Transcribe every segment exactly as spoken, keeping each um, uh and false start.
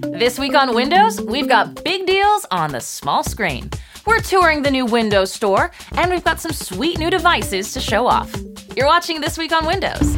This week on Windows, we've got big deals on the small screen. We're touring the new Windows Store, and we've got some sweet new devices to show off. You're watching This Week on Windows.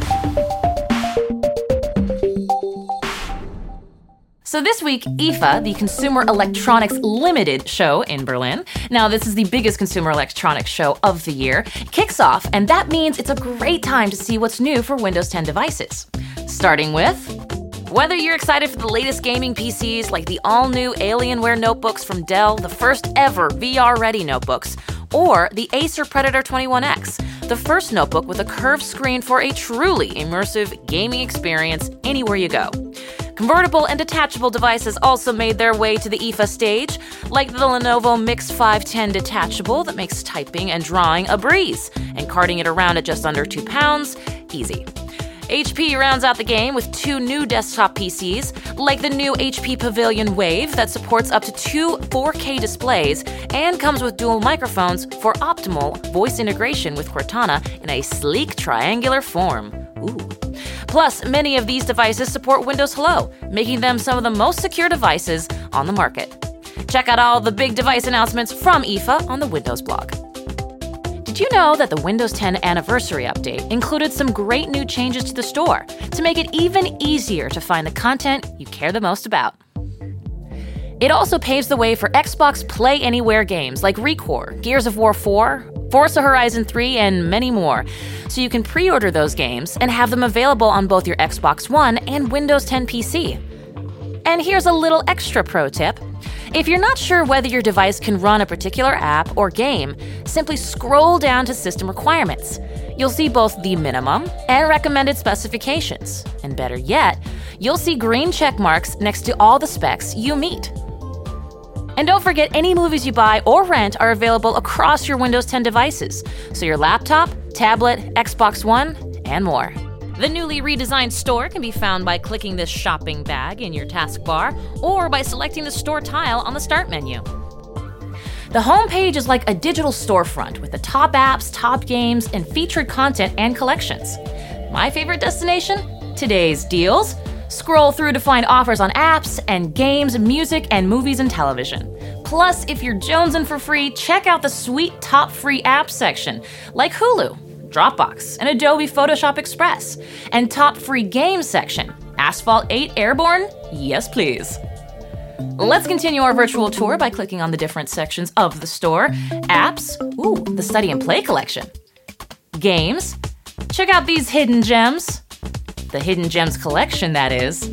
So this week, I F A, the Consumer Electronics Limited show in Berlin, now this is the biggest consumer electronics show of the year, kicks off, and that means it's a great time to see what's new for Windows ten devices. Starting with, whether you're excited for the latest gaming P Cs like the all-new Alienware notebooks from Dell, the first ever V R-ready notebooks, or the Acer Predator twenty-one X, the first notebook with a curved screen for a truly immersive gaming experience anywhere you go. Convertible and detachable devices also made their way to the I F A stage, like the Lenovo Mix five ten detachable that makes typing and drawing a breeze, and carting it around at just under two pounds, easy. H P rounds out the game with two new desktop P Cs, like the new H P Pavilion Wave that supports up to two four K displays and comes with dual microphones for optimal voice integration with Cortana in a sleek triangular form. Ooh. Plus, many of these devices support Windows Hello, making them some of the most secure devices on the market. Check out all the big device announcements from I F A on the Windows blog. Did you know that the Windows ten Anniversary Update included some great new changes to the store to make it even easier to find the content you care the most about? It also paves the way for Xbox Play Anywhere games like ReCore, Gears of War four, Forza Horizon three, and many more, so you can pre-order those games and have them available on both your Xbox One and Windows ten P C. And here's a little extra pro tip. If you're not sure whether your device can run a particular app or game, simply scroll down to System Requirements. You'll see both the minimum and recommended specifications. And better yet, you'll see green check marks next to all the specs you meet. And don't forget, any movies you buy or rent are available across your Windows ten devices, so your laptop, tablet, Xbox One, and more. The newly redesigned store can be found by clicking this shopping bag in your taskbar or by selecting the store tile on the Start menu. The homepage is like a digital storefront with the top apps, top games, and featured content and collections. My favorite destination? Today's deals. Scroll through to find offers on apps and games, music, and movies and television. Plus, if you're jonesing for free, check out the sweet top free apps section like Hulu, Dropbox, and Adobe Photoshop Express, and top free games section, Asphalt eight Airborne? Yes, please. Let's continue our virtual tour by clicking on the different sections of the store. Apps, ooh, the Study and Play collection. Games, check out these hidden gems. The Hidden Gems collection, that is.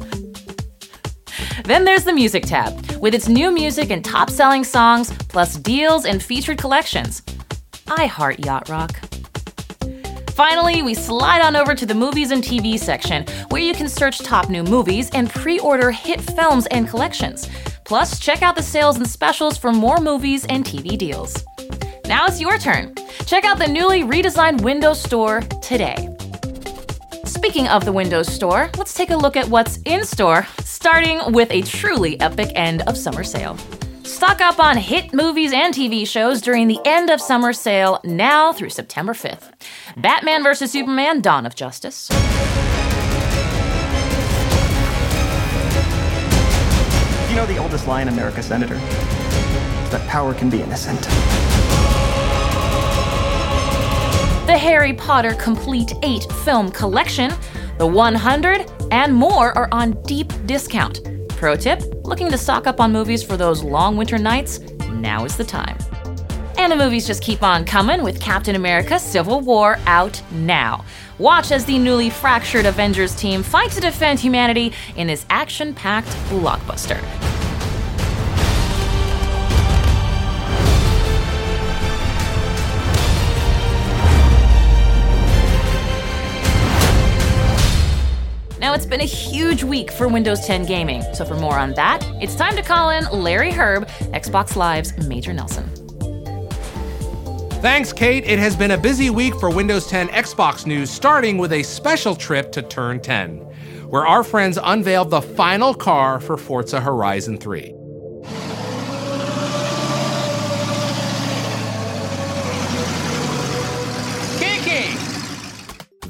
Then there's the Music tab, with its new music and top-selling songs, plus deals and featured collections. I heart yacht rock. Finally, we slide on over to the Movies and T V section, where you can search top new movies and pre-order hit films and collections. Plus, check out the sales and specials for more movies and T V deals. Now it's your turn. Check out the newly redesigned Windows Store today. Speaking of the Windows Store, let's take a look at what's in store, starting with a truly epic end of summer sale. Stock up on hit movies and T V shows during the end of summer sale now through September fifth. Batman versus Superman: Dawn of Justice. You know the oldest lie in America, Senator? That power can be innocent. The Harry Potter Complete eight film collection, the one hundred, and more are on deep discount. Pro tip, looking to stock up on movies for those long winter nights? Now is the time. And the movies just keep on coming with Captain America: Civil War out now. Watch as the newly fractured Avengers team fight to defend humanity in this action-packed blockbuster. Now, it's been a huge week for Windows ten gaming, so for more on that, it's time to call in Larry Herb, Xbox Live's Major Nelson. Thanks, Kate. It has been a busy week for Windows ten Xbox news, starting with a special trip to Turn ten, where our friends unveiled the final car for Forza Horizon three.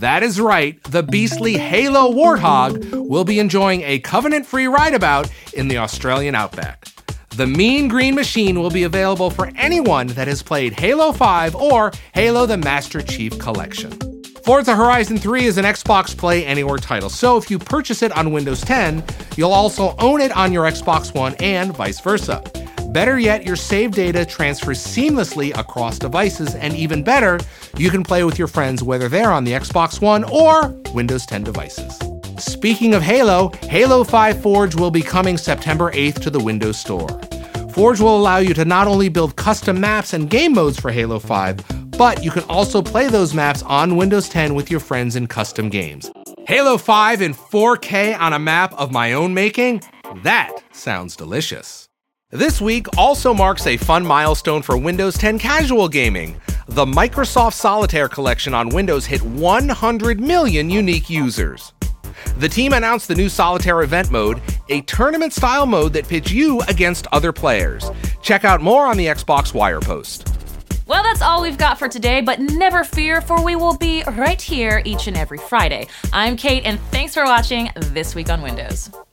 That is right, the beastly Halo Warthog will be enjoying a covenant-free rideabout in the Australian outback. The Mean Green Machine will be available for anyone that has played Halo five or Halo the Master Chief Collection. Forza Horizon three is an Xbox Play Anywhere title, so if you purchase it on Windows ten, you'll also own it on your Xbox One and vice versa. Better yet, your saved data transfers seamlessly across devices, and even better, you can play with your friends whether they're on the Xbox One or Windows ten devices. Speaking of Halo, Halo five Forge will be coming September eighth to the Windows Store. Forge will allow you to not only build custom maps and game modes for Halo five, but you can also play those maps on Windows ten with your friends in custom games. Halo five in four K on a map of my own making? That sounds delicious. This week also marks a fun milestone for Windows ten casual gaming. The Microsoft Solitaire collection on Windows hit one hundred million unique users. The team announced the new Solitaire event mode, a tournament-style mode that pits you against other players. Check out more on the Xbox Wire post. Well, that's all we've got for today, but never fear, for we will be right here each and every Friday. I'm Kate, and thanks for watching This Week on Windows.